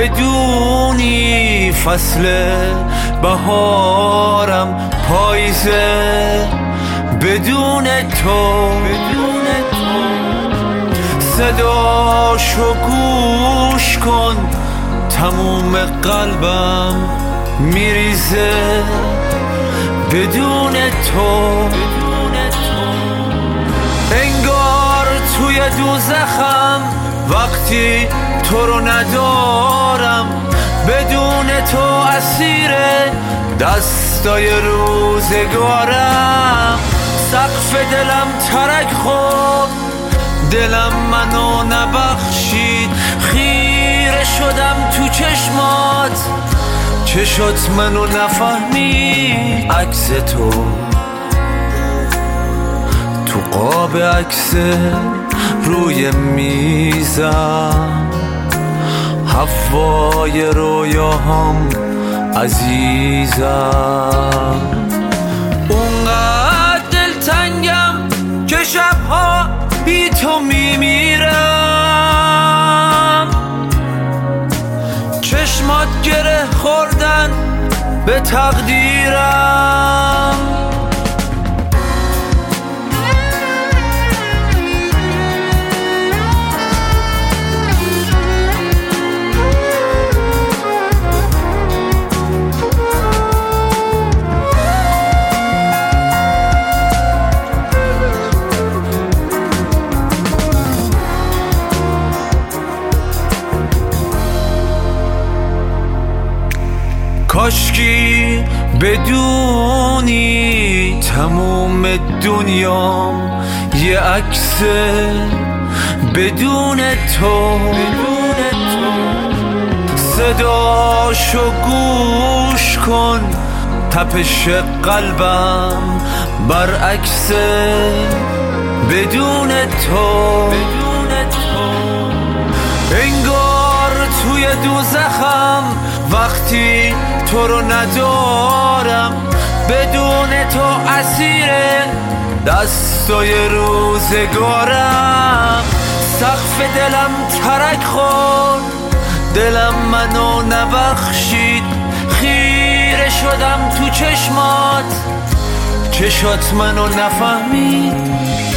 بدونی فصل بهارم پاییزه بدون تو صداشو گوش کن تموم قلبم میریزه بدون تو انگار توی دوزخم وقتی تو رو ندارم بدون تو اسیر دستای روزگارم سقف دلم ترک خورد دلم منو نبخشید خیره شدم تو چشات منو نفهمی عکس تو قاب عکس روی میزم هوای رویاهام عزیزم اونقدر دلتنگم که شبها بی تو میمیرم چشمات گره خوردن به تقدیرم کاشکی بدونی تموم دنیام یه عکسه بدون تو صداشو گوش کن تپش قلبم برعکسه بدون تو انگار توی دوزخم وقتی تو رو ندارم بدون تو اسیر دستای روزگارم سقف دلم ترک خورد دلم منو نبخشید خیره شدم تو چشات منو نفهمید